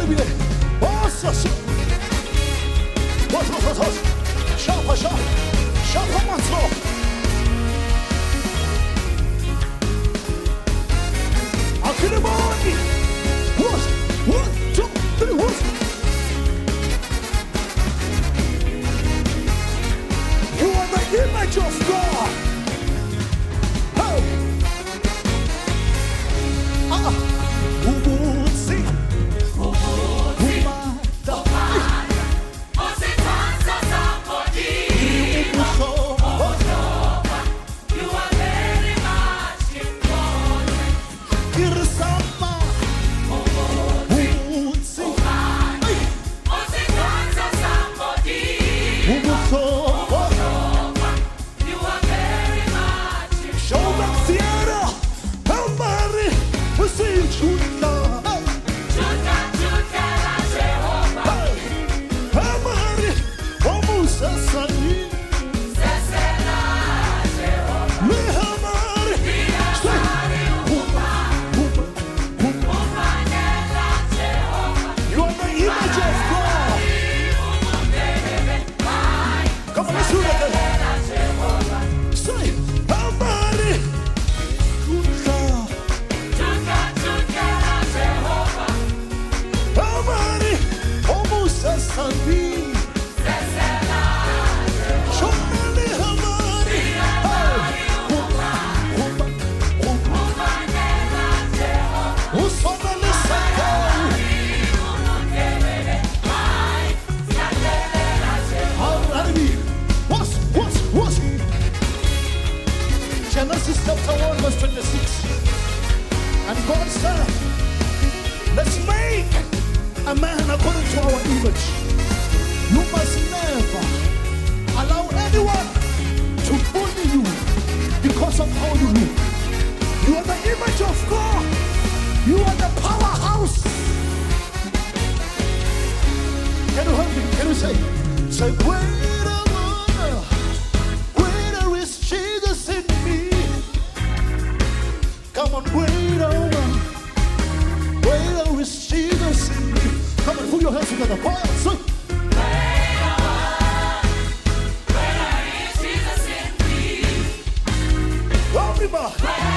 every day. Oh, so. What? Sharp, once more. I'll kill him all. What? 1, 2, 3, what? You are the image of God. Oh. Who would sing? Genesis chapter 1 verse 26. And God said, let's make a man according to our image. You must never allow anyone to bully you because of how you look. You are the image of God. You are the powerhouse. Can you help me? Can you say greater one, greater is Jesus in me. Come on, greater one, greater is Jesus in me. Come on, put your hands together. Boy, say. Greater one, greater is Jesus in me. Everybody.